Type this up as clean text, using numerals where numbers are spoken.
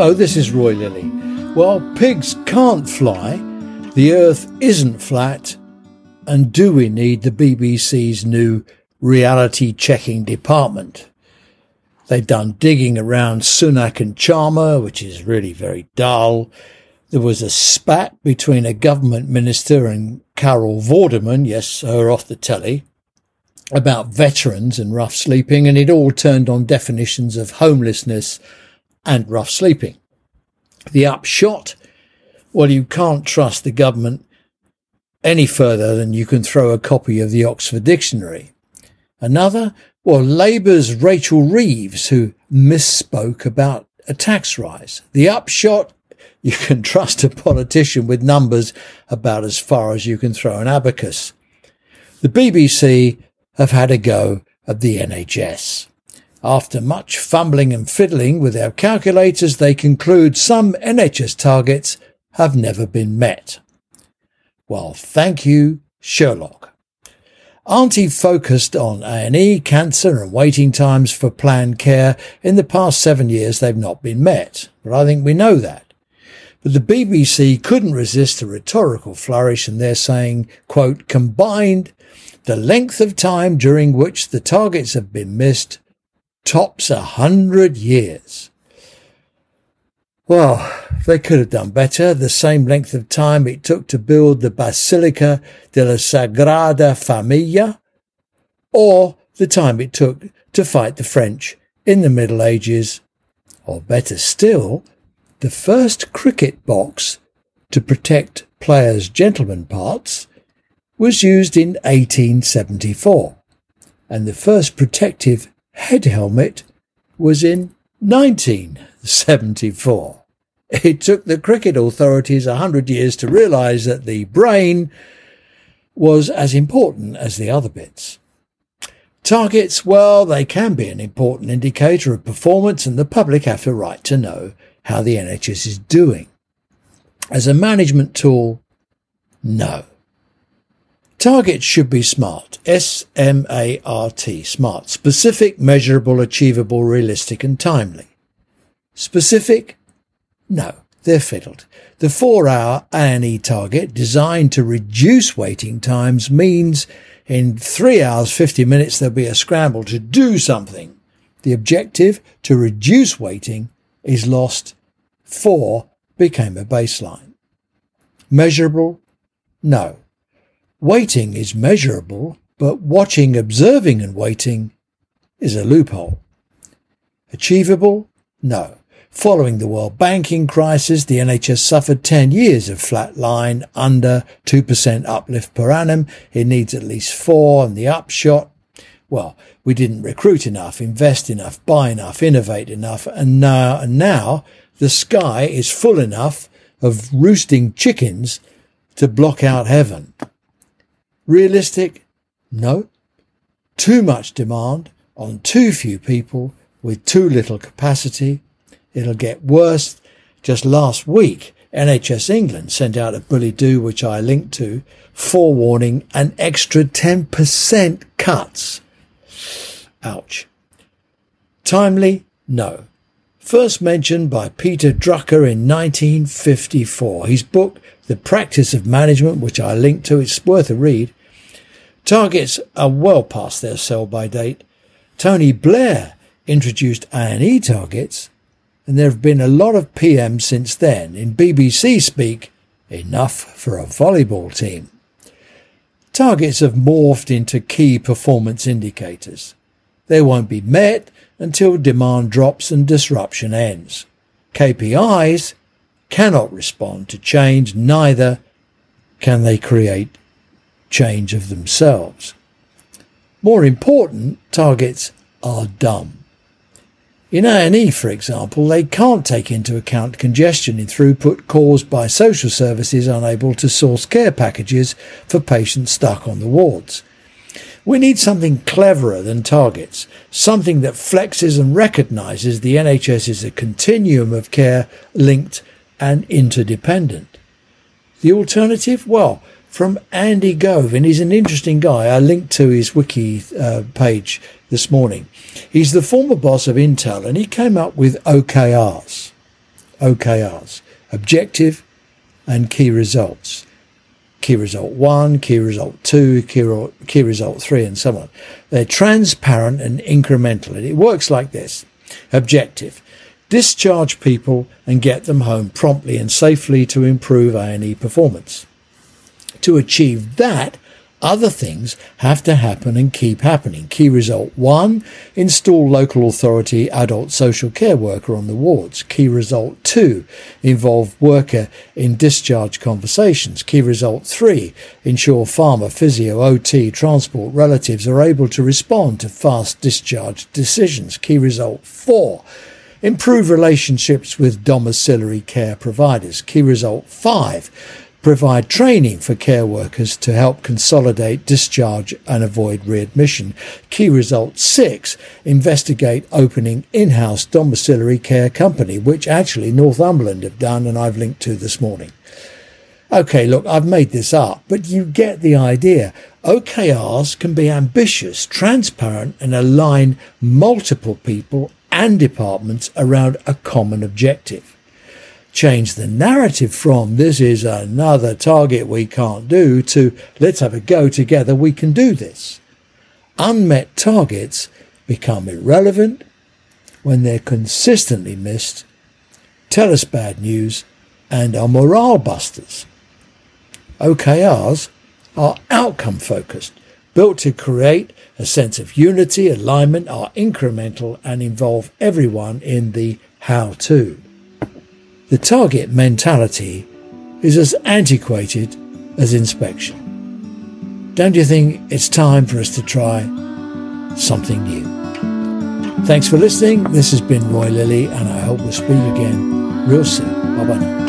Hello, this is Roy Lilly. Well, pigs can't fly, the earth isn't flat, and do we need the BBC's new reality checking department? They've done digging around Sunak and Charmer, which is really very dull. There was a spat between a government minister and Carol Vorderman, yes, her off the telly, about veterans and rough sleeping, and it all turned on definitions of homelessness and rough sleeping. The upshot? Well, you can't trust the government any further than you can throw a copy of the Oxford Dictionary. Another? Well, Labour's Rachel Reeves, who misspoke about a tax rise. The upshot? You can trust a politician with numbers about as far as you can throw an abacus. The BBC have had a go at the NHS. After much fumbling and fiddling with their calculators, they conclude some NHS targets have never been met. Well, thank you, Sherlock. Aren't he focused on A&E, cancer and waiting times for planned care? In the past 7 years, they've not been met. But I think we know that. But the BBC couldn't resist a rhetorical flourish, and they're saying, quote, combined, the length of time during which the targets have been missed tops 100 years. Well, they could have done better. The same length of time it took to build the Basilica della Sagrada Famiglia, or the time it took to fight the French in the Middle Ages, or better still, the first cricket box to protect players' gentleman parts was used in 1874, and the first protective head helmet was in 1974. It took the cricket authorities 100 years to realise that the brain was as important as the other bits. Targets, well, they can be an important indicator of performance, and the public have a right to know how the NHS is doing. As a management tool, no. Targets should be SMART, S-M-A-R-T, SMART, specific, measurable, achievable, realistic and timely. Specific? No, they're fiddled. The 4-hour A&E target, designed to reduce waiting times, means in 3 hours, 50 minutes there'll be a scramble to do something. The objective, to reduce waiting, is lost. 4 became a baseline. Measurable? No. Waiting is measurable, but watching, observing and waiting is a loophole. Achievable? No. Following the world banking crisis, the NHS suffered 10 years of flat line, under 2% uplift per annum. It needs at least 4, and the upshot? Well, we didn't recruit enough, invest enough, buy enough, innovate enough, and now the sky is full enough of roosting chickens to block out heaven. Realistic? No. Too much demand on too few people with too little capacity. It'll get worse. Just last week, NHS England sent out a bully-do, which I linked to, forewarning an extra 10% cuts. Ouch. Timely? No. First mentioned by Peter Drucker in 1954. His book, The Practice of Management, which I linked to, it's worth a read. Targets are well past their sell-by date. Tony Blair introduced A&E targets, and there have been a lot of PMs since then. In BBC speak, enough for a volleyball team. Targets have morphed into key performance indicators. They won't be met until demand drops and disruption ends. KPIs cannot respond to change, neither can they create change of themselves. More important, targets are dumb. In A&E, for example, they can't take into account congestion in throughput caused by social services unable to source care packages for patients stuck on the wards. We need something cleverer than targets, something that flexes and recognises the NHS is a continuum of care, linked and interdependent. The alternative? Well, from Andy Gove, and he's an interesting guy. I linked to his wiki page this morning. He's the former boss of Intel, and he came up with OKRs. OKRs, objective and key results. Key result 1, key result 2, key result 3, and so on. They're transparent and incremental, and it works like this. Objective: discharge people and get them home promptly and safely to improve A&E performance. To achieve that, other things have to happen and keep happening. Key result 1, install local authority adult social care worker on the wards. Key result 2, involve worker in discharge conversations. Key result 3, ensure farmer, physio, OT, transport relatives are able to respond to fast discharge decisions. Key result 4, improve relationships with domiciliary care providers. Key result 5, provide training for care workers to help consolidate discharge and avoid readmission. Key result 6, investigate opening in-house domiciliary care company, which actually Northumberland have done and I've linked to this morning. Okay, look, I've made this up, but you get the idea. OKRs can be ambitious, transparent, and align multiple people and departments around a common objective. Change the narrative from "this is another target we can't do" to "let's have a go together, we can do this." Unmet targets become irrelevant when they're consistently missed, tell us bad news, and are morale busters. OKRs are outcome focused, built to create a sense of unity, alignment, are incremental, and involve everyone in the how-to. The target mentality is as antiquated as inspection. Don't you think it's time for us to try something new? Thanks for listening. This has been Roy Lilly, and I hope we'll speak again real soon. Bye-bye now.